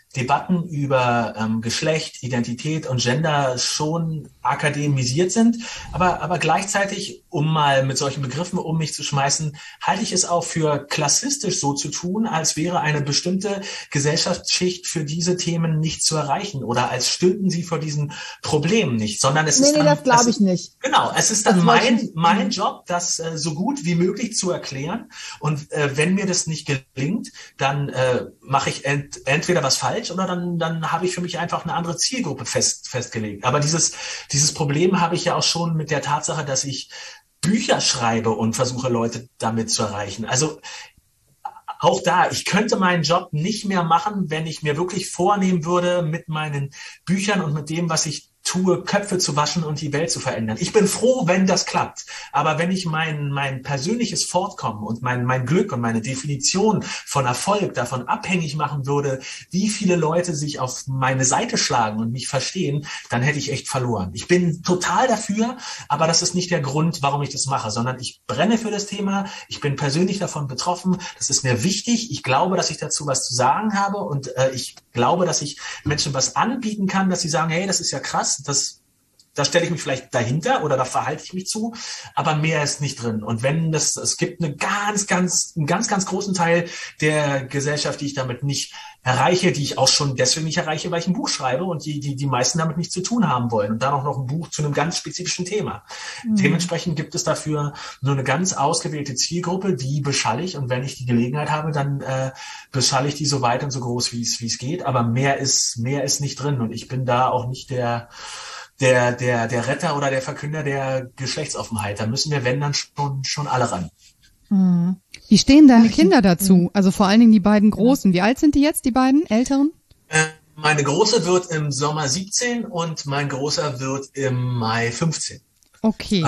Debatten über Geschlecht, Identität und Gender schon akademisiert sind, aber gleichzeitig, um mal mit solchen Begriffen um mich zu schmeißen, halte ich es auch für klassistisch so zu tun, als wäre eine bestimmte Gesellschaftsschicht für diese Themen nicht zu erreichen oder als stünden sie vor diesen Problemen nicht, sondern es ist dann, das glaube ich nicht. Genau, es ist dann mein Job, das so gut wie möglich zu erklären, und wenn mir das nicht gelingt, dann mache ich entweder was falsch oder dann habe ich für mich einfach eine andere Zielgruppe festgelegt. Aber dieses Problem habe ich ja auch schon mit der Tatsache, dass ich Bücher schreibe und versuche, Leute damit zu erreichen. Also auch da, ich könnte meinen Job nicht mehr machen, wenn ich mir wirklich vornehmen würde, mit meinen Büchern und mit dem, was ich tue, Köpfe zu waschen und die Welt zu verändern. Ich bin froh, wenn das klappt. Aber wenn ich mein persönliches Fortkommen und mein Glück und meine Definition von Erfolg davon abhängig machen würde, wie viele Leute sich auf meine Seite schlagen und mich verstehen, dann hätte ich echt verloren. Ich bin total dafür, aber das ist nicht der Grund, warum ich das mache, sondern ich brenne für das Thema. Ich bin persönlich davon betroffen. Das ist mir wichtig. Ich glaube, dass ich dazu was zu sagen habe und ich glaube, dass ich Menschen was anbieten kann, dass sie sagen, hey, das ist ja krass, da stelle ich mich vielleicht dahinter oder da verhalte ich mich zu, aber mehr ist nicht drin. Und es gibt einen ganz großen Teil der Gesellschaft, die ich damit nicht erreiche, die ich auch schon deswegen nicht erreiche, weil ich ein Buch schreibe und die meisten damit nichts zu tun haben wollen. Und dann auch noch ein Buch zu einem ganz spezifischen Thema. Dementsprechend gibt es dafür nur eine ganz ausgewählte Zielgruppe, die beschalle ich. Und wenn ich die Gelegenheit habe, dann beschalle ich die so weit und so groß, wie es geht. Aber mehr ist nicht drin. Und ich bin da auch nicht der Retter oder der Verkünder der Geschlechtsoffenheit. Da müssen wir, wenn, dann schon alle ran. Wie stehen deine Kinder dazu? Also vor allen Dingen die beiden Großen. Wie alt sind die jetzt, die beiden Älteren? Meine Große wird im Sommer 17 und mein Großer wird im Mai 15. Okay.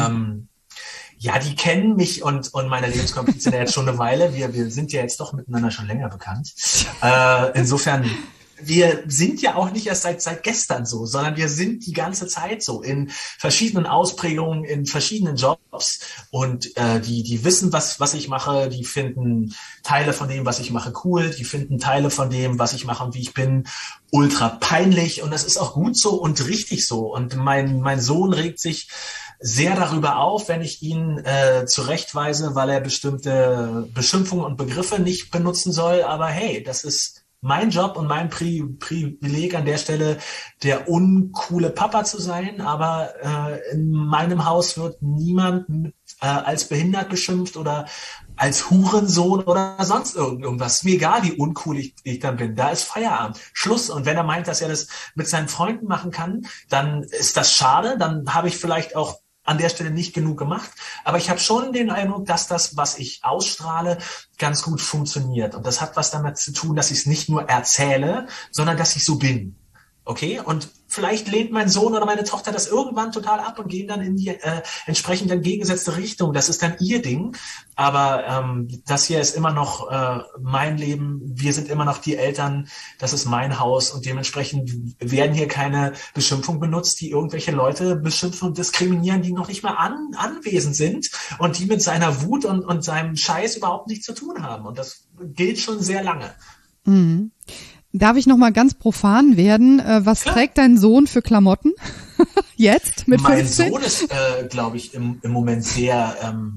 Ja, die kennen mich und meine Lebenskomplizin jetzt schon eine Weile. Wir sind ja jetzt doch miteinander schon länger bekannt. Insofern, wir sind ja auch nicht erst seit gestern so, sondern wir sind die ganze Zeit so in verschiedenen Ausprägungen, in verschiedenen Jobs, und die wissen, was ich mache, die finden Teile von dem, was ich mache, cool, die finden Teile von dem, was ich mache und wie ich bin, ultra peinlich, und das ist auch gut so und richtig so. Und mein Sohn regt sich sehr darüber auf, wenn ich ihn zurechtweise, weil er bestimmte Beschimpfungen und Begriffe nicht benutzen soll, aber hey, das ist mein Job und mein Privileg an der Stelle, der uncoole Papa zu sein, aber in meinem Haus wird niemand als behindert beschimpft oder als Hurensohn oder sonst irgendwas. Mir egal, wie uncool ich dann bin. Da ist Feierabend. Schluss. Und wenn er meint, dass er das mit seinen Freunden machen kann, dann ist das schade. Dann habe ich vielleicht auch an der Stelle nicht genug gemacht. Aber ich habe schon den Eindruck, dass das, was ich ausstrahle, ganz gut funktioniert. Und das hat was damit zu tun, dass ich es nicht nur erzähle, sondern dass ich so bin. Okay? Und vielleicht lehnt mein Sohn oder meine Tochter das irgendwann total ab und gehen dann in die entsprechend entgegengesetzte Richtung. Das ist dann ihr Ding. Aber das hier ist immer noch mein Leben. Wir sind immer noch die Eltern. Das ist mein Haus. Und dementsprechend werden hier keine Beschimpfungen benutzt, die irgendwelche Leute beschimpfen und diskriminieren, die noch nicht mal anwesend sind und die mit seiner Wut und seinem Scheiß überhaupt nichts zu tun haben. Und das gilt schon sehr lange. Mhm. Darf ich noch mal ganz profan werden? Was trägt dein Sohn für Klamotten jetzt mit 15? Mein Sohn ist, glaube ich, im Moment sehr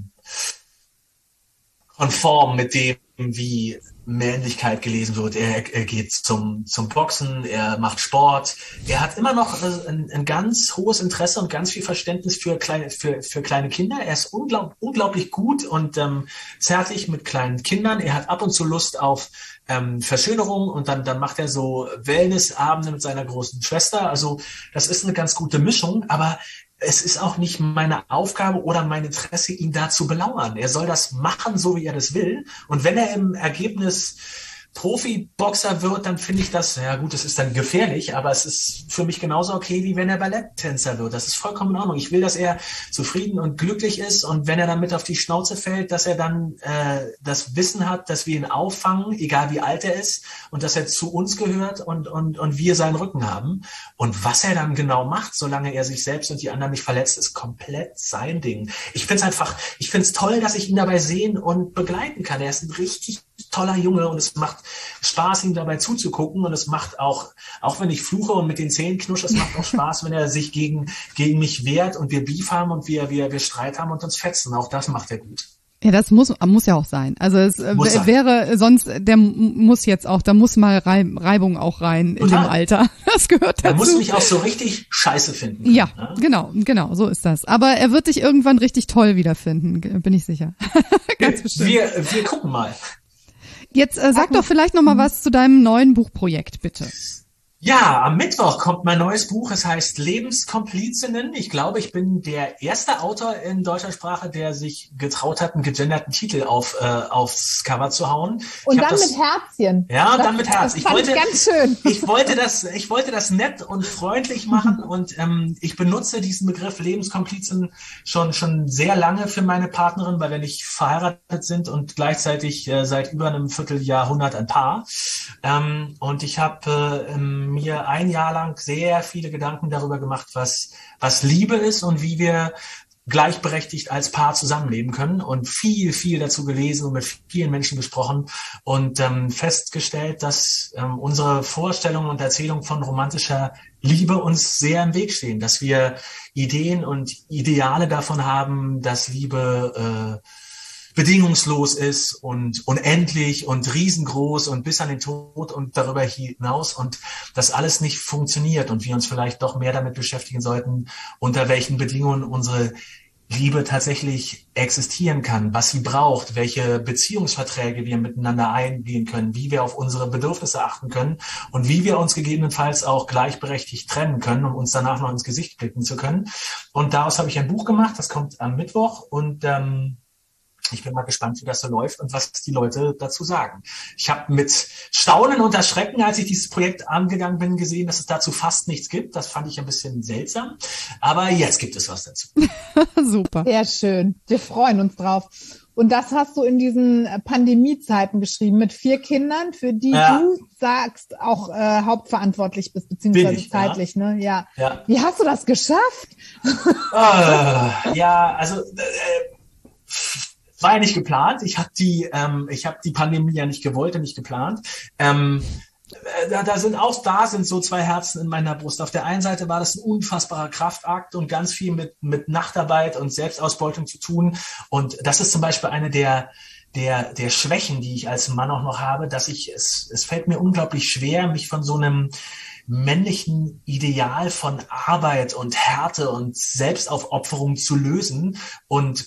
konform mit dem, wie Männlichkeit gelesen wird. Er geht zum Boxen, er macht Sport. Er hat immer noch ein ganz hohes Interesse und ganz viel Verständnis für kleine Kinder. Er ist unglaublich gut und zärtlich mit kleinen Kindern. Er hat ab und zu Lust auf Verschönerung und dann macht er so Wellnessabende mit seiner großen Schwester. Also das ist eine ganz gute Mischung, aber es ist auch nicht meine Aufgabe oder mein Interesse, ihn da zu belauern. Er soll das machen, so wie er das will. Und wenn er im Ergebnis Profiboxer wird, dann finde ich das, ja gut, es ist dann gefährlich, aber es ist für mich genauso okay, wie wenn er Balletttänzer wird. Das ist vollkommen in Ordnung. Ich will, dass er zufrieden und glücklich ist und wenn er dann mit auf die Schnauze fällt, dass er dann das Wissen hat, dass wir ihn auffangen, egal wie alt er ist und dass er zu uns gehört und wir seinen Rücken haben. Und was er dann genau macht, solange er sich selbst und die anderen nicht verletzt, ist komplett sein Ding. Ich finde es toll, dass ich ihn dabei sehen und begleiten kann. Er ist ein richtig toller Junge und es macht Spaß, ihm dabei zuzugucken und es macht auch wenn ich fluche und mit den Zähnen knusche, es macht auch Spaß, wenn er sich gegen mich wehrt und wir Beef haben und wir Streit haben und uns fetzen. Auch das macht er gut. Ja, das muss ja auch sein. Also es wäre sonst, da muss mal Reibung auch rein. Total. In dem Alter. Das gehört dazu. Er muss mich auch so richtig scheiße finden. Ja, ne? Genau, so ist das. Aber er wird dich irgendwann richtig toll wiederfinden, bin ich sicher. Ganz bestimmt. Wir gucken mal. Jetzt sag doch vielleicht noch mal was zu deinem neuen Buchprojekt, bitte. Ja, am Mittwoch kommt mein neues Buch. Es heißt Lebenskomplizinnen. Ich glaube, ich bin der erste Autor in deutscher Sprache, der sich getraut hat, einen gegenderten Titel aufs Cover zu hauen. Und dann mit Herzchen. Ja, und dann mit Herz. Ich wollte ganz schön. Ich wollte das nett und freundlich machen und ich benutze diesen Begriff Lebenskomplizen schon sehr lange für meine Partnerin, weil wir nicht verheiratet sind und gleichzeitig seit über einem Vierteljahrhundert ein Paar. Und ich habe mir ein Jahr lang sehr viele Gedanken darüber gemacht, was Liebe ist und wie wir gleichberechtigt als Paar zusammenleben können und viel dazu gelesen und mit vielen Menschen gesprochen und festgestellt, dass unsere Vorstellungen und Erzählungen von romantischer Liebe uns sehr im Weg stehen, dass wir Ideen und Ideale davon haben, dass Liebe bedingungslos ist und unendlich und riesengroß und bis an den Tod und darüber hinaus und das alles nicht funktioniert und wir uns vielleicht doch mehr damit beschäftigen sollten, unter welchen Bedingungen unsere Liebe tatsächlich existieren kann, was sie braucht, welche Beziehungsverträge wir miteinander eingehen können, wie wir auf unsere Bedürfnisse achten können und wie wir uns gegebenenfalls auch gleichberechtigt trennen können, um uns danach noch ins Gesicht blicken zu können. Und daraus habe ich ein Buch gemacht, das kommt am Mittwoch und ich bin mal gespannt, wie das so läuft und was die Leute dazu sagen. Ich habe mit Staunen und Erschrecken, als ich dieses Projekt angegangen bin, gesehen, dass es dazu fast nichts gibt. Das fand ich ein bisschen seltsam. Aber jetzt gibt es was dazu. Super. Sehr schön. Wir freuen uns drauf. Und das hast du in diesen Pandemiezeiten geschrieben mit 4 Kindern, für die du sagst, auch hauptverantwortlich bist, beziehungsweise zeitlich, ne? Ja. Wie hast du das geschafft? War ja nicht geplant. Ich habe die Pandemie ja nicht gewollt und nicht geplant. Da sind so 2 Herzen in meiner Brust. Auf der einen Seite war das ein unfassbarer Kraftakt und ganz viel mit Nachtarbeit und Selbstausbeutung zu tun. Und das ist zum Beispiel eine der Schwächen, die ich als Mann auch noch habe, dass es fällt mir unglaublich schwer, mich von so einem männlichen Ideal von Arbeit und Härte und Selbstaufopferung zu lösen und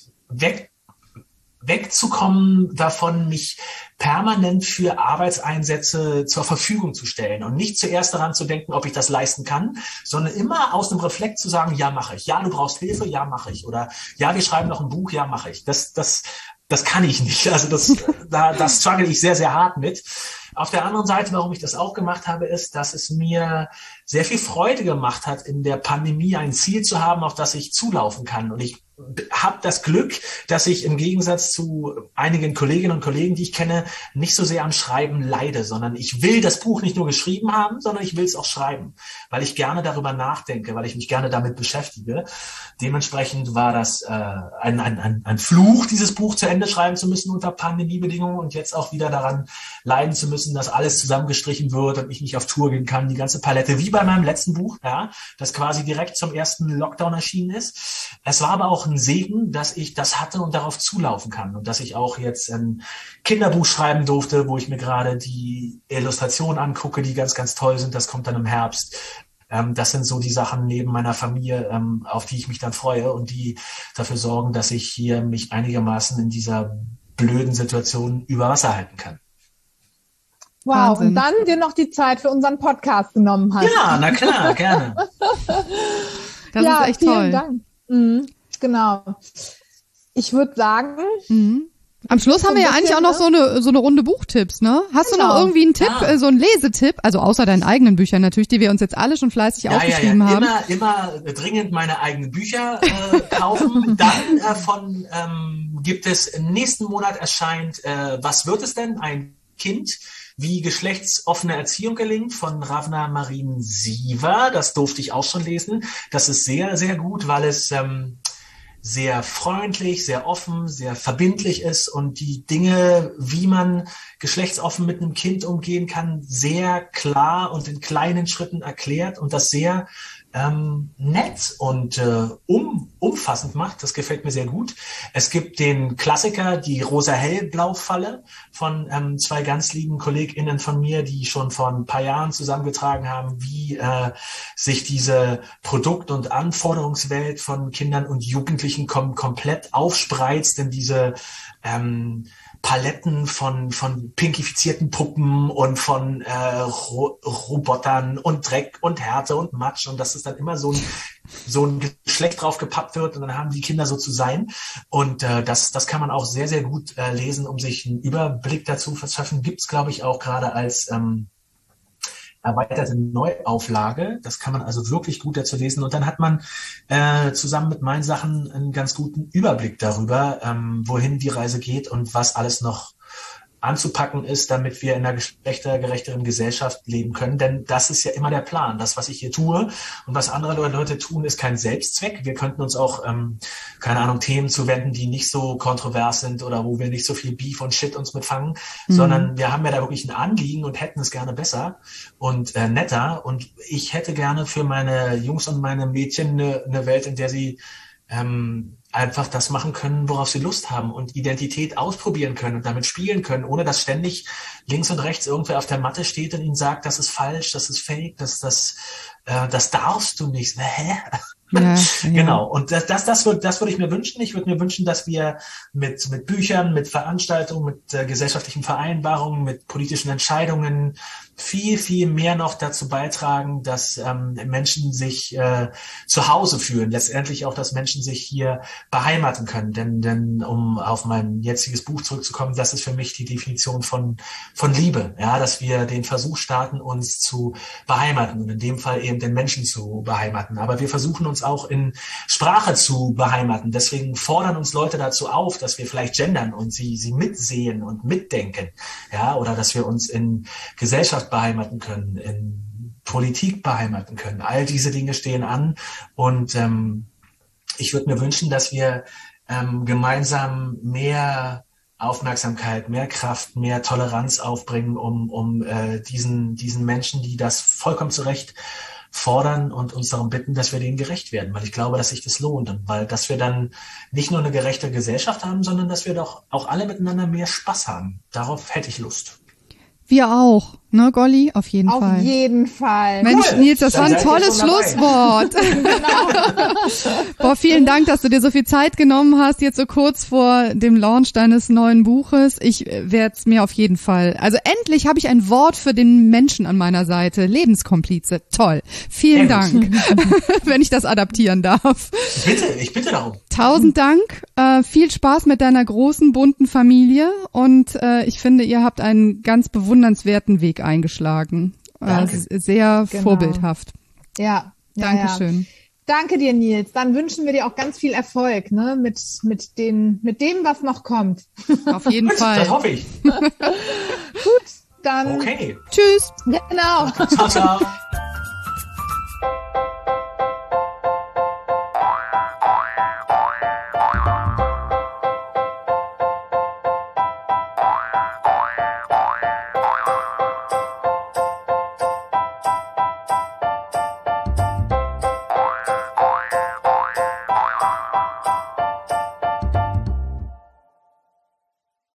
wegzukommen davon, mich permanent für Arbeitseinsätze zur Verfügung zu stellen und nicht zuerst daran zu denken, ob ich das leisten kann, sondern immer aus dem Reflex zu sagen, ja, mache ich. Ja, du brauchst Hilfe, ja, mache ich. Oder ja, wir schreiben noch ein Buch, ja, mache ich. Das kann ich nicht. Also da struggle ich sehr, sehr hart mit. Auf der anderen Seite, warum ich das auch gemacht habe, ist, dass es mir sehr viel Freude gemacht hat, in der Pandemie ein Ziel zu haben, auf das ich zulaufen kann. Und ich habe das Glück, dass ich im Gegensatz zu einigen Kolleginnen und Kollegen, die ich kenne, nicht so sehr am Schreiben leide, sondern ich will das Buch nicht nur geschrieben haben, sondern ich will es auch schreiben, weil ich gerne darüber nachdenke, weil ich mich gerne damit beschäftige. Dementsprechend war das ein Fluch, dieses Buch zu Ende schreiben zu müssen unter Pandemiebedingungen und jetzt auch wieder daran leiden zu müssen, dass alles zusammengestrichen wird und ich nicht auf Tour gehen kann, die ganze Palette, wie bei meinem letzten Buch, ja, das quasi direkt zum ersten Lockdown erschienen ist. Es war aber auch ein Segen, dass ich das hatte und darauf zulaufen kann und dass ich auch jetzt ein Kinderbuch schreiben durfte, wo ich mir gerade die Illustrationen angucke, die ganz, ganz toll sind. Das kommt dann im Herbst. Das sind so die Sachen neben meiner Familie, auf die ich mich dann freue und die dafür sorgen, dass ich hier mich einigermaßen in dieser blöden Situation über Wasser halten kann. Wow, Wahnsinn. Und dann dir noch die Zeit für unseren Podcast genommen hast. Ja, na klar, gerne. Das ist echt toll. Vielen Dank. Genau. Ich würde sagen... Am Schluss haben wir ja eigentlich auch noch so eine Runde Buchtipps, ne? Hast du noch irgendwie einen Tipp, so einen Lesetipp, also außer deinen eigenen Büchern natürlich, die wir uns jetzt alle schon fleißig aufgeschrieben haben? Immer dringend meine eigenen Bücher kaufen. Dann gibt es im nächsten Monat erscheint Was wird es denn? Ein Kind, wie geschlechtsoffene Erziehung gelingt, von Ravna Marin-Siever. Das durfte ich auch schon lesen. Das ist sehr, sehr gut, weil es sehr freundlich, sehr offen, sehr verbindlich ist und die Dinge, wie man geschlechtsoffen mit einem Kind umgehen kann, sehr klar und in kleinen Schritten erklärt und das sehr nett und umfassend macht. Das gefällt mir sehr gut. Es gibt den Klassiker, die Rosa-Hellblau-Falle von 2 ganz lieben KollegInnen von mir, die schon vor ein paar Jahren zusammengetragen haben, wie sich diese Produkt- und Anforderungswelt von Kindern und Jugendlichen komplett aufspreizt in diese Paletten von pinkifizierten Puppen und von Robotern und Dreck und Härte und Matsch und dass es dann immer so ein Geschlecht drauf gepappt wird und dann haben die Kinder so zu sein. Und das kann man auch sehr, sehr gut lesen, um sich einen Überblick dazu zu verschaffen. Gibt's, glaube ich, auch gerade als erweiterte Neuauflage. Das kann man also wirklich gut dazu lesen. Und dann hat man zusammen mit meinen Sachen einen ganz guten Überblick darüber, wohin die Reise geht und was alles noch anzupacken ist, damit wir in einer geschlechtergerechteren Gesellschaft leben können. Denn das ist ja immer der Plan. Das, was ich hier tue und was andere Leute tun, ist kein Selbstzweck. Wir könnten uns auch, keine Ahnung, Themen zuwenden, die nicht so kontrovers sind oder wo wir nicht so viel Beef und Shit uns mitfangen, sondern wir haben ja da wirklich ein Anliegen und hätten es gerne besser und netter. Und ich hätte gerne für meine Jungs und meine Mädchen eine Welt, in der sie einfach das machen können, worauf sie Lust haben und Identität ausprobieren können und damit spielen können, ohne dass ständig links und rechts irgendwer auf der Matte steht und ihnen sagt, das ist falsch, das ist fake, das darfst du nicht. Hä? Ja. Genau. Und das würde ich mir wünschen. Ich würde mir wünschen, dass wir mit Büchern, mit Veranstaltungen, mit gesellschaftlichen Vereinbarungen, mit politischen Entscheidungen viel, viel mehr noch dazu beitragen, dass Menschen sich zu Hause fühlen. Letztendlich auch, dass Menschen sich hier beheimaten können. Denn um auf mein jetziges Buch zurückzukommen, das ist für mich die Definition von Liebe. Ja, dass wir den Versuch starten, uns zu beheimaten und in dem Fall eben den Menschen zu beheimaten. Aber wir versuchen uns auch in Sprache zu beheimaten. Deswegen fordern uns Leute dazu auf, dass wir vielleicht gendern und sie mitsehen und mitdenken. Ja, oder dass wir uns in Gesellschaft beheimaten können, in Politik beheimaten können. All diese Dinge stehen an und ich würde mir wünschen, dass wir gemeinsam mehr Aufmerksamkeit, mehr Kraft, mehr Toleranz aufbringen, um diesen Menschen, die das vollkommen zu Recht fordern und uns darum bitten, dass wir denen gerecht werden, weil ich glaube, dass sich das lohnt und weil, dass wir dann nicht nur eine gerechte Gesellschaft haben, sondern dass wir doch auch alle miteinander mehr Spaß haben. Darauf hätte ich Lust. Wir auch, ne, Golli? Auf jeden Fall. Auf jeden Fall. Mensch, cool. Nils, das war ein tolles Schlusswort. Genau. Boah, vielen Dank, dass du dir so viel Zeit genommen hast, jetzt so kurz vor dem Launch deines neuen Buches. Ich werde es mir auf jeden Fall, also endlich habe ich ein Wort für den Menschen an meiner Seite. Lebenskomplize. Toll. Vielen Dank, wenn ich das adaptieren darf. Ich bitte darum. 1000 Dank. Viel Spaß mit deiner großen, bunten Familie und ich finde, ihr habt einen ganz bewundernswerten Weg eingeschlagen. Sehr vorbildhaft. Ja. Dankeschön. Ja. Danke dir, Nils. Dann wünschen wir dir auch ganz viel Erfolg, ne, mit dem, was noch kommt. Auf jeden Fall. Das hoffe ich. Gut, dann. Okay. Tschüss. Genau. Ciao, ciao.